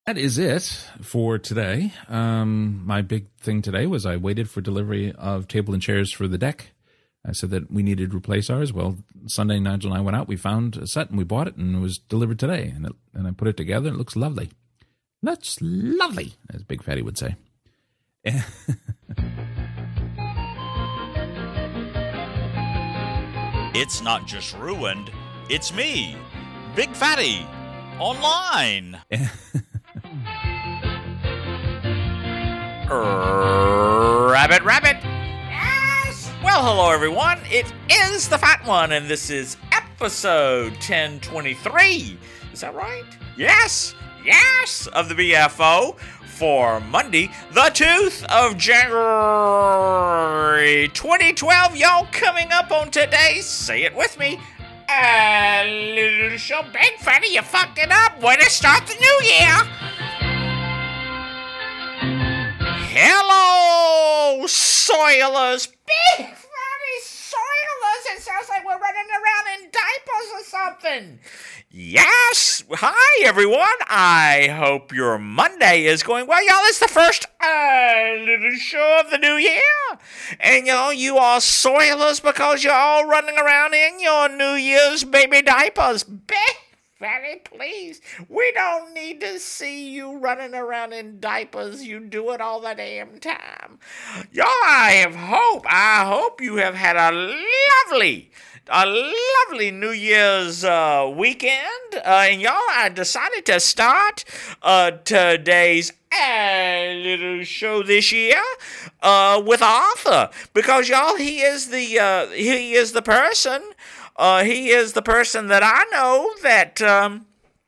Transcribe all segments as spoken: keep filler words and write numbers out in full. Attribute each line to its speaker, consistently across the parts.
Speaker 1: That is it for today. Um, my big thing today was I waited for delivery of table and chairs for the deck. I said that we needed to replace ours. Well, Sunday, Nigel and I went out. We found a set and we bought it, and it was delivered today. And, it, and I put it together. And it looks lovely. That's lovely, as Big Fatty would say.
Speaker 2: It's not just ruined. It's me, Big Fatty, online. Rabbit, rabbit. Yes. Well, hello, everyone. It is the Fat One, and this is episode ten twenty-three. Is that right? Yes. Yes. Of the B F O for Monday, the tooth of January twenty twelve. Y'all, coming up on today's, say it with me, a little show. Big Fatty, you fucked it up. Way to start the new year. Hello, soilers. Big Fatty soilers. It sounds like we're running around in diapers or something. Yes. Hi, everyone. I hope your Monday is going well. Y'all, it's the first uh, little show of the new year. And, you know, you are soilers because you're all running around in your New Year's baby diapers. Big Fatty, please. We don't need to see you running around in diapers. You do it all the damn time. Y'all, I have hope. I hope you have had a lovely, a lovely New Year's uh, weekend. Uh, and y'all, I decided to start uh, today's a little show this year uh, with Arthur, because y'all, he is the uh, he is the person. Uh, he is the person that I know that um,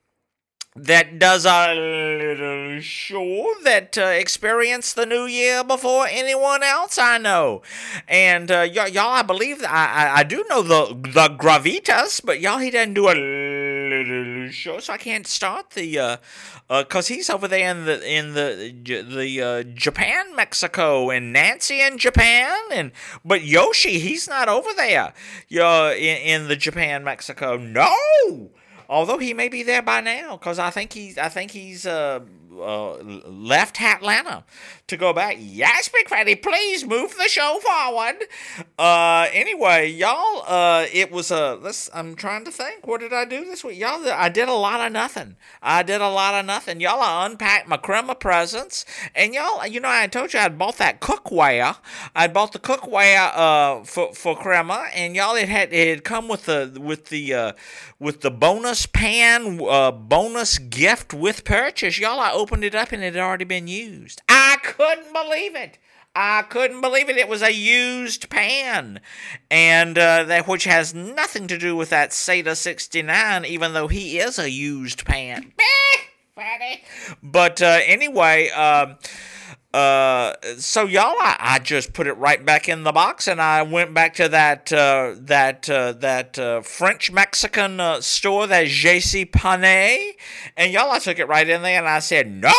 Speaker 2: that does a little show that uh, experienced the new year before anyone else I know. And uh, y- y'all, I believe, I, I, I do know the the Gravitas, but y'all, he doesn't do a little show, so I can't start the, uh, uh, cause he's over there in the, in the, the, uh, Japan, Mexico, and Nancy in Japan, and, but Yoshi, he's not over there, uh, in, in the Japan, Mexico, no! Although he may be there by now, because I think he's, I think he's uh, uh, left Atlanta to go back. Yes, Big Fatty, please move the show forward. Uh, anyway, y'all, uh, it was a. Let's. I'm trying to think. What did I do this week, y'all? I did a lot of nothing. I did a lot of nothing. Y'all, I unpacked my Crema presents, and y'all, you know, I told you I'd bought that cookware. I bought the cookware uh for for Crema, and y'all, it had it had come with the with the uh, with the bonus pan uh, bonus gift with purchase. Y'all, I opened it up and it had already been used. I couldn't believe it. I couldn't believe it. It was a used pan, and uh, that which has nothing to do with that Sata sixty-nine, even though he is a used pan. Fatty. But uh, anyway, um, uh, so y'all, I, I just put it right back in the box, and I went back to that uh, that uh, that uh, French Mexican uh, store, that J C Penney, and y'all, I took it right in there, and I said, no,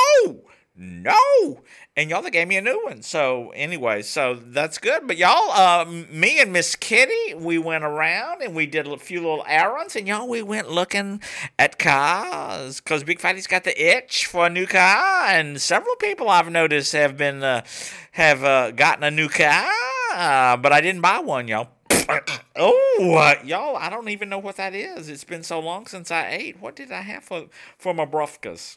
Speaker 2: no. And y'all, they gave me a new one. So anyway, so that's good. But y'all, uh, me and Miss Kitty, we went around and we did a few little errands. And y'all, we went looking at cars, because Big Fatty's got the itch for a new car. And several people I've noticed have been uh, have uh, gotten a new car, uh, but I didn't buy one, y'all. Oh, uh, y'all, I don't even know what that is. It's been so long since I ate. What did I have for for my brufkas?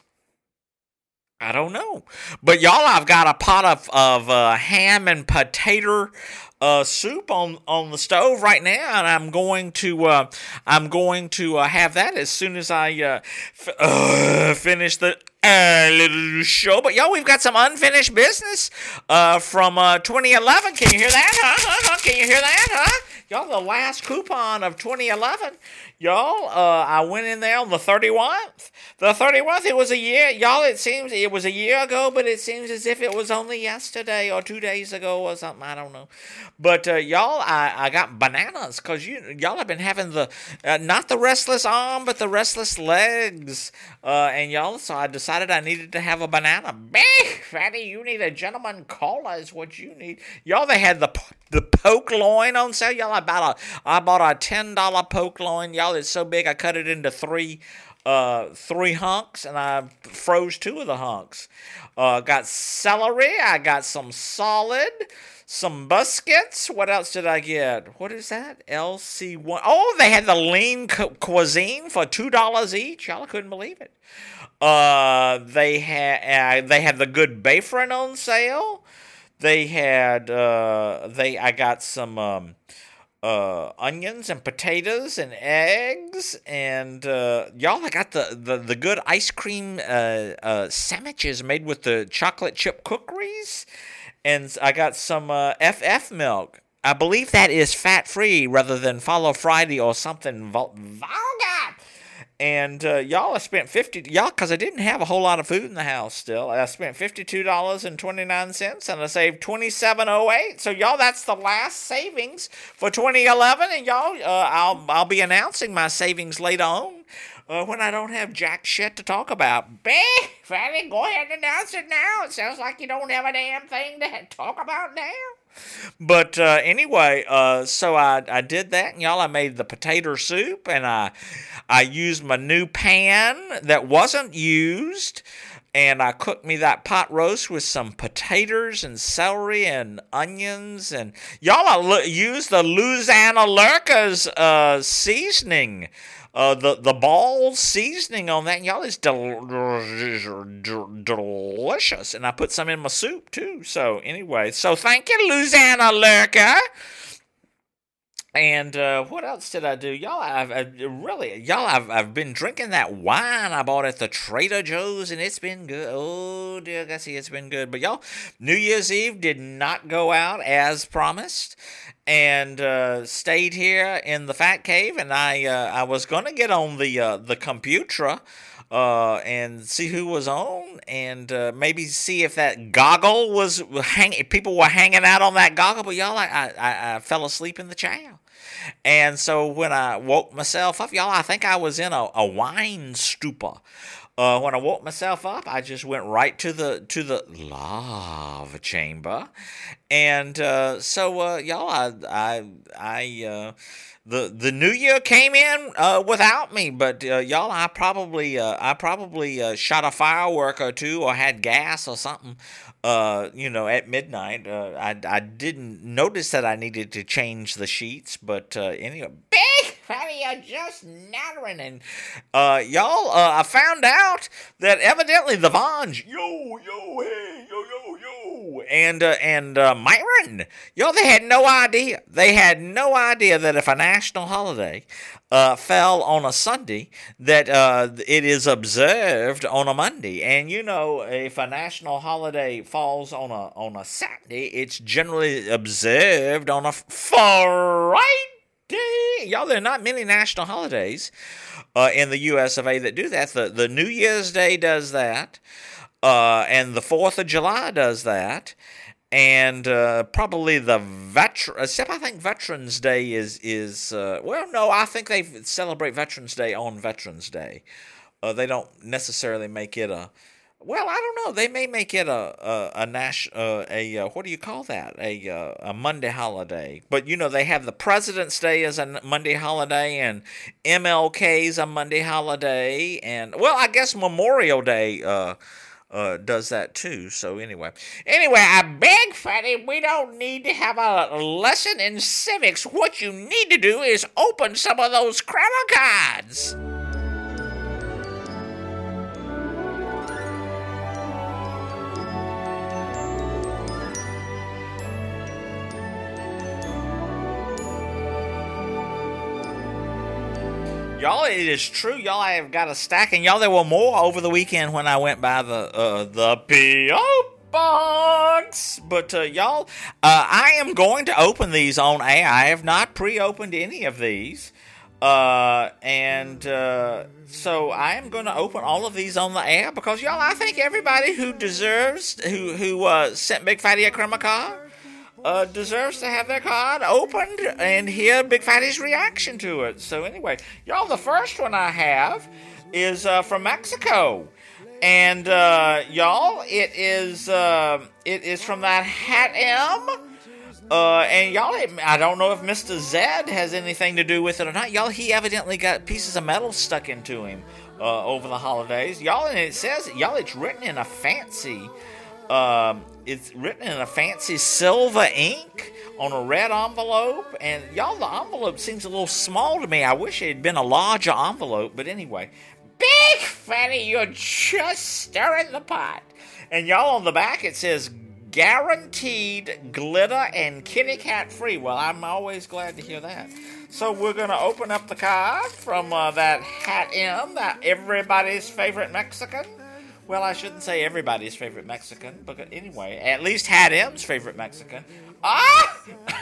Speaker 2: I don't know. But y'all, I've got a pot of, of uh, ham and potato uh, soup on, on the stove right now, and I'm going to uh, I'm going to uh, have that as soon as I uh, f- uh, finish the uh, little show. But y'all, we've got some unfinished business uh, from uh, twenty eleven. Can you hear that? Huh? Can you hear that? Huh? Y'all, the last coupon of twenty eleven. Y'all, uh, I went in there on the thirty-first. The thirty-first, it was a year. Y'all, it seems it was a year ago, but it seems as if it was only yesterday or two days ago or something. I don't know. But, uh, y'all, I, I got bananas, because you, y'all have been having the, uh, not the restless arm, but the restless legs. Uh, and y'all, so I decided I needed to have a banana. Big Fatty, you need a gentleman cola is what you need. Y'all, they had the the poke loin on sale. Y'all, I bought a, I bought a ten dollar poke loin. Y'all, it's so big I cut it into three uh, three hunks, and I froze two of the hunks. Uh, got celery. I got some solid, some biscuits. What else did I get? What is that? L C one. Oh, they had the lean cu- cuisine for two dollars each. Y'all couldn't believe it. Uh, they had uh, they had the good Bayfront on sale. They had uh, they. I got some um, uh, onions and potatoes and eggs, and uh, y'all, I got the, the, the good ice cream uh, uh, sandwiches made with the chocolate chip cookies, and I got some uh, F F milk. I believe that is fat free rather than Follow Friday or something vul- vulgar. And uh, y'all, I spent fifty y'all because I didn't have a whole lot of food in the house. Still, I spent fifty two dollars and twenty nine cents, and I saved twenty seven oh eight. So y'all, that's the last savings for twenty eleven, and y'all, uh, I'll I'll be announcing my savings later on uh, when I don't have jack shit to talk about. Big Fatty, go ahead and announce it now. It sounds like you don't have a damn thing to talk about now. But uh, anyway, uh, so I, I did that, and y'all, I made the potato soup, and I I used my new pan that wasn't used, and I cooked me that pot roast with some potatoes and celery and onions, and y'all, I l- used the Louisiana Lurkers uh, seasoning. Uh, the the ball seasoning on that, y'all, is del- del- delicious, and I put some in my soup too. So anyway, so thank you, Louisiana Lurker. And uh, what else did I do, y'all? I've, I've really, y'all, I've I've been drinking that wine I bought at the Trader Joe's, and it's been good. Oh dear, Gussie, it's been good. But y'all, New Year's Eve did not go out as promised, and uh, stayed here in the Fat Cave. And I uh, I was gonna get on the uh, the computer. Uh, and see who was on, and uh, maybe see if that goggle was hanging. People were hanging out on that goggle, but y'all, I, I I fell asleep in the chair, and so when I woke myself up, y'all, I think I was in a, a wine stupor. Uh, when I woke myself up, I just went right to the to the lava chamber, and uh, so uh, y'all, I I I. Uh, The the new year came in uh, without me, but uh, y'all, I probably uh, I probably uh, shot a firework or two, or had gas or something, uh, you know, at midnight. Uh, I I didn't notice that I needed to change the sheets, but uh, anyway, big Fatty, you're just nattering, and uh, y'all, uh, I found out that evidently the Vons, yo yo hey yo yo yo, and uh, and uh, Myron, y'all, they had no idea. They had no idea that if a national holiday uh, fell on a Sunday, that uh, it is observed on a Monday. And you know, if a national holiday falls on a on a Saturday, it's generally observed on a Friday. Y'all, there are not many national holidays uh, in the U S of A that do that. The the New Year's Day does that, uh, and the Fourth of July does that. And uh, probably the veteran, except I think Veterans Day is is uh, well, no, I think they celebrate Veterans Day on Veterans Day. Uh, they don't necessarily make it a, well, I don't know. They may make it a a a, Nash, uh, a uh, what do you call that? A uh, a Monday holiday. But you know, they have the President's Day as a Monday holiday, and M L K's a Monday holiday, and well, I guess Memorial Day. Uh, Uh, does that too. So anyway, anyway, I beg, Fatty, we don't need to have a lesson in civics. What you need to do is open some of those credit cards. Y'all, it is true. Y'all, I have got a stack, and y'all, there were more over the weekend when I went by the uh, the P O box. But uh, y'all, uh, I am going to open these on air. I have not pre-opened any of these, uh, and uh, so I am going to open all of these on the air because y'all, I think everybody who deserves, who who uh, sent Big Fatty a Crema card, Uh, deserves to have their card opened and hear Big Fatty's reaction to it. So anyway, y'all, the first one I have is uh, from Mexico, and uh, y'all, it is uh, it is from that Hat M. Uh, and y'all, I don't know if Mister Zed has anything to do with it or not. Y'all, he evidently got pieces of metal stuck into him uh, over the holidays. Y'all, and it says, y'all, it's written in a fancy, um, it's written in a fancy silver ink on a red envelope. And y'all, the envelope seems a little small to me. I wish it had been a larger envelope, but anyway. Big Fatty, you're just stirring the pot. And y'all, on the back, it says, guaranteed glitter and kitty cat free. Well, I'm always glad to hear that. So we're going to open up the card from uh, that Hat M, that everybody's favorite Mexican. Well, I shouldn't say everybody's favorite Mexican, but anyway, at least Hat M's favorite Mexican. Ah!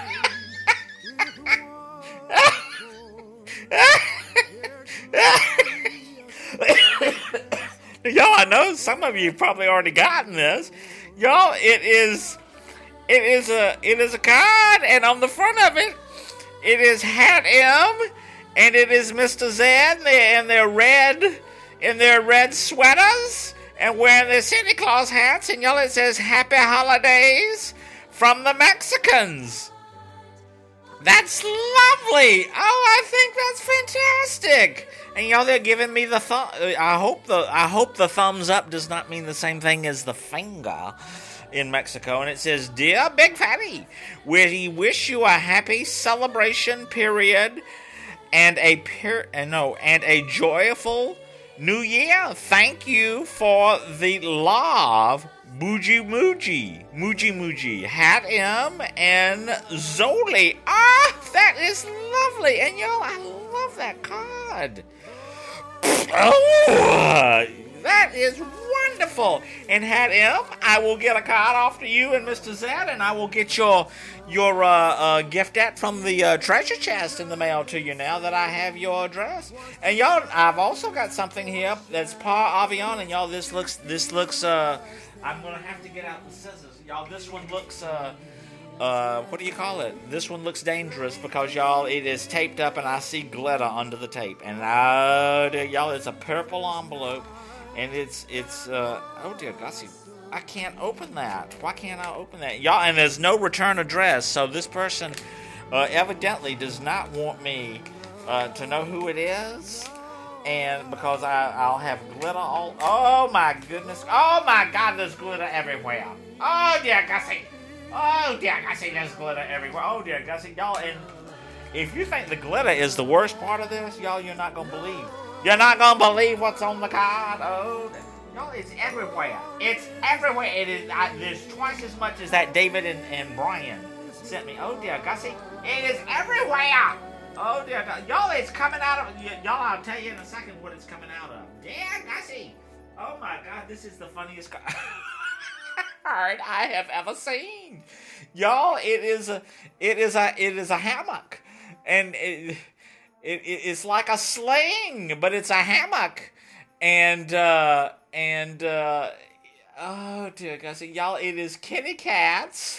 Speaker 2: Y'all, I know some of you probably already gotten this. Y'all, it is, it is a, it is a card, and on the front of it, it is Hat M, and it is Mister Zed, and they're red, in their red sweaters, and wearing their Santa Claus hats, and y'all, it says Happy Holidays from the Mexicans. That's lovely. Oh, I think that's fantastic. And y'all, they're giving me the thumb. I hope the I hope the thumbs up does not mean the same thing as the finger in Mexico. And it says, "Dear Big Fatty, we wish you a happy celebration period and a per- uh, no and a joyful New Year. Thank you for the love." Muji Muji, Muji Muji, Hat M, and Zoli. Ah, that is lovely. And y'all, I love that card. Oh, that is wonderful. And Hat M, I will get a card off to you and Mister Zed, and I will get your your uh, uh, giftette from the uh, treasure chest in the mail to you now that I have your address. And y'all, I've also got something here that's par avion, and y'all, this looks this looks. Uh, I'm gonna have to get out the scissors, y'all. This one looks uh. Uh, what do you call it? This one looks dangerous because, y'all, it is taped up and I see glitter under the tape. And, uh, dear, y'all, it's a purple envelope. And it's, it's, uh, oh, dear Gussie, I can't open that. Why can't I open that? Y'all, and there's no return address. So this person, uh, evidently does not want me, uh, to know who it is. And because I, I'll have glitter all, oh, my goodness. Oh, my God, there's glitter everywhere. Oh, dear Gussie. Oh, dear Gussie, there's glitter everywhere. Oh, dear Gussie, y'all, and if you think the glitter is the worst part of this, y'all, you're not going to believe. You're not going to believe what's on the card. Oh, y'all, it's everywhere. It's everywhere. It is, I, there's twice as much as that David and, and Brian sent me. Oh, dear Gussie, it is everywhere. Oh, dear God. Y'all, it's coming out of, y'all, I'll tell you in a second what it's coming out of. Dear Gussie. Oh, my God, this is the funniest card I have ever seen. Y'all, it is a it is a it is a hammock. And it, it it's like a sling, but it's a hammock. And uh and uh oh dear Gussie, y'all, it is kitty cats.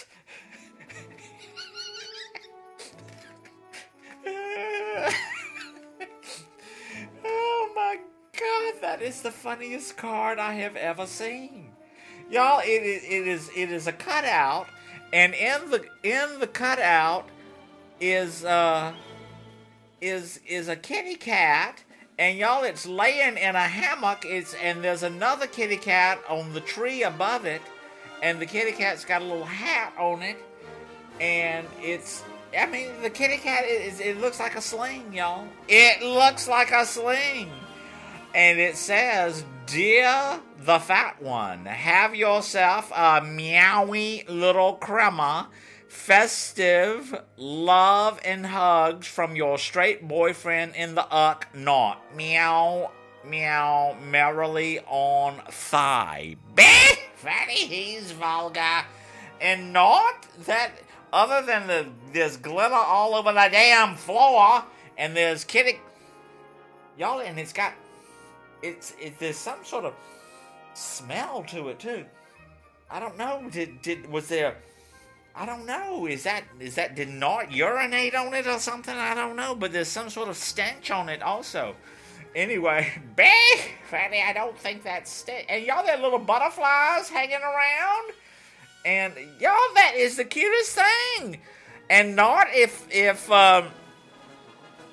Speaker 2: Oh my God, that is the funniest card I have ever seen. Y'all, it is it is it is a cutout, and in the in the cutout is uh is is a kitty cat, and y'all, it's laying in a hammock. It's and there's another kitty cat on the tree above it, and the kitty cat's got a little hat on it, and it's I mean the kitty cat is it looks like a sling, y'all. It looks like a sling, and it says, "Dear the fat one, have yourself a meowy little crema. Festive love and hugs from your straight boyfriend in the uck knot. Meow, meow, merrily on thigh." Big Fatty, he's vulgar. And not that, other than the there's glitter all over the damn floor, and there's kitty... Y'all, and it's got... It's it, there's some sort of smell to it too. I don't know. Did did was there? I don't know. Is that is that did not urinate on it or something? I don't know. But there's some sort of stench on it also. Anyway, Big Fatty, I don't think that's stench. And y'all, there little butterflies hanging around. And y'all, that is the cutest thing. And not if if um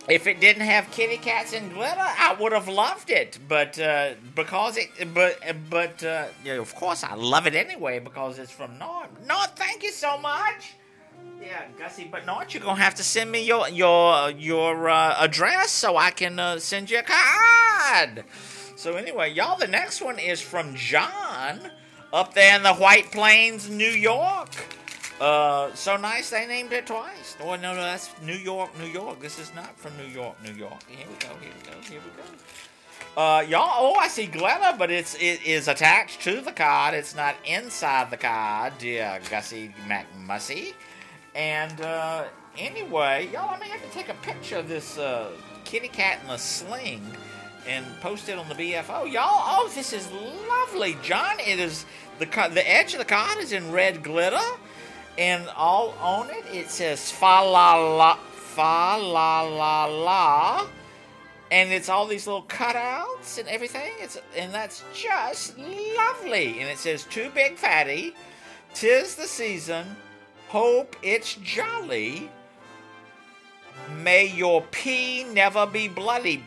Speaker 2: if it didn't have kitty cats and glitter, I would have loved it. But uh, because it, but but uh, yeah, of course I love it anyway because it's from Nord. Nord, thank you so much. Yeah, Gussie, but Nord, you're gonna have to send me your your your uh, address so I can uh, send you a card. So anyway, y'all, the next one is from John up there in the White Plains, New York. Uh, so nice they named it twice. Oh, no, no, that's New York, New York. This is not from New York, New York. Here we go, here we go, here we go. Uh, y'all, oh, I see glitter, but it's, it is attached to the card. It's not inside the card, dear Gussie McMussy. And, uh, anyway, y'all, I may have to take a picture of this, uh, kitty cat in a sling and post it on the B F O. Y'all, oh, this is lovely, John. It is, the, the edge of the card is in red glitter. And all on it, it says fa la la, fa la la la, and it's all these little cutouts and everything. It's and that's just lovely. And it says, "Too big fatty, 'tis the season, hope it's jolly. May your pee never be bloody."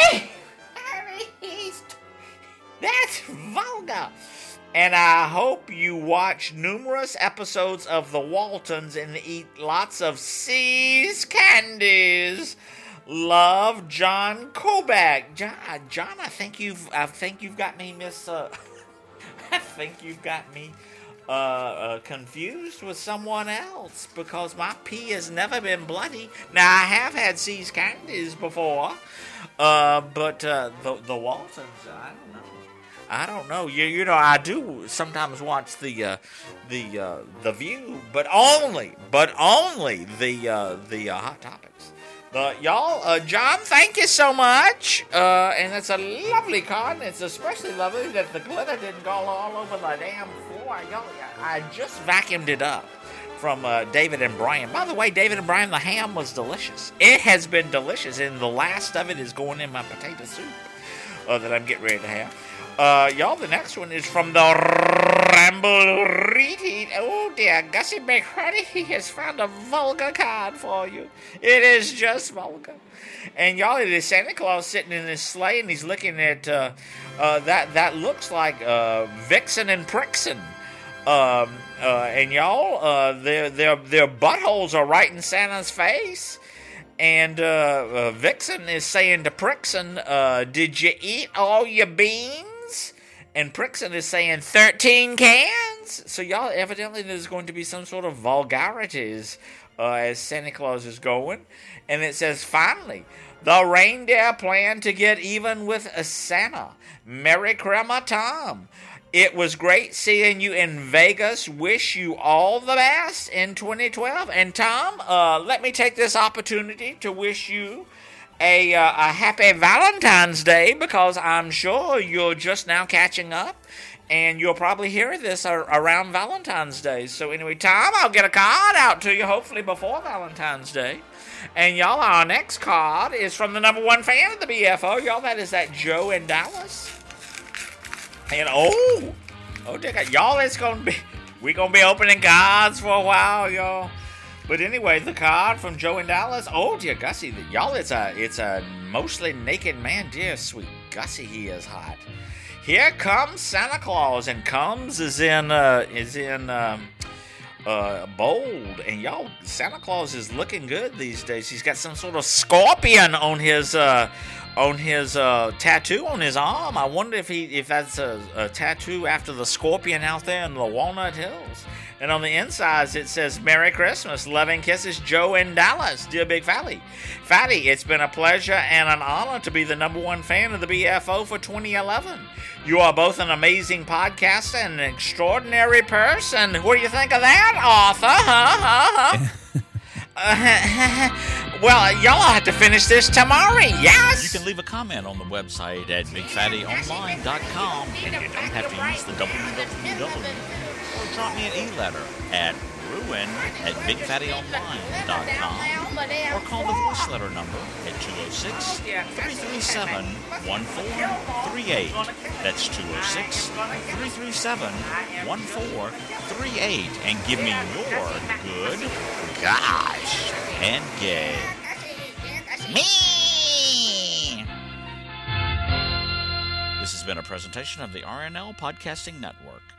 Speaker 2: That's vulgar. And I hope you watch numerous episodes of The Waltons and eat lots of See's candies. Love, John Kobach. John, John, I think you've, I think you've got me miss. Uh, I think you've got me uh, uh, confused with someone else because my pee has never been bloody. Now I have had See's candies before, uh, but uh, the the Waltons, I don't know. I don't know. You you know I do sometimes watch the uh, the uh, the View, but only but only the uh, the uh, Hot Topics. But y'all, uh, John, thank you so much. Uh, and it's a lovely card, and it's especially lovely that the glitter didn't go all over the damn floor. Y'all, I just vacuumed it up from uh, David and Brian. By the way, David and Brian, the ham was delicious. It has been delicious, and the last of it is going in my potato soup uh, that I'm getting ready to have. Uh, y'all, the next one is from the Ramble Repeat. Oh, dear, Gussie McFaddy, he has found a vulgar card for you. It is just vulgar. And y'all, it is Santa Claus sitting in his sleigh, and he's looking at, uh, uh, that, that looks like, uh, Vixen and Prixen. Um, uh, and y'all, uh, their, their, their buttholes are right in Santa's face. And, uh, uh Vixen is saying to Prixen, uh, did you eat all your beans? And Prixen is saying thirteen cans. So y'all, evidently there's going to be some sort of vulgarities uh, as Santa Claus is going. And it says, finally, the reindeer plan to get even with a Santa. Merry Crema Tom. It was great seeing you in Vegas. Wish you all the best in twenty twelve. And Tom, uh, let me take this opportunity to wish you A, uh, a happy Valentine's Day, because I'm sure you're just now catching up, and you'll probably hear this ar- around Valentine's Day. So anyway, Tom, I'll get a card out to you, hopefully before Valentine's Day. And y'all, our next card is from the number one fan of the B F O. Y'all, that is that Joe in Dallas. And oh, oh, dear God, y'all, it's gonna be, we're gonna be opening cards for a while, y'all. But anyway, the card from Joe in Dallas. Oh, dear Gussie, y'all, it's a it's a mostly naked man. Dear sweet Gussie, he is hot. Here comes Santa Claus, and comes is in uh, is in um, uh, bold. And y'all, Santa Claus is looking good these days. He's got some sort of scorpion on his uh, on his uh, tattoo on his arm. I wonder if he if that's a, a tattoo after the scorpion out there in the Walnut Hills. And on the insides, it says, Merry Christmas, loving kisses, Joe in Dallas. Dear Big Fatty. Fatty, it's been a pleasure and an honor to be the number one fan of the B F O for twenty eleven. You are both an amazing podcaster and an extraordinary person. What do you think of that, Arthur? Huh? Huh? uh, well, y'all have to finish this tomorrow, yes?
Speaker 3: You can leave a comment on the website at big fatty online dot com, and you don't have to use the www. Or drop me an e-letter at ruin at big fatty online dot com, or call the voice letter number at two oh six, three three seven, one four three eight. That's two oh six, three three seven, one four three eight. And give me your good, gosh, and gay. me. This has been a presentation of the R N L Podcasting Network.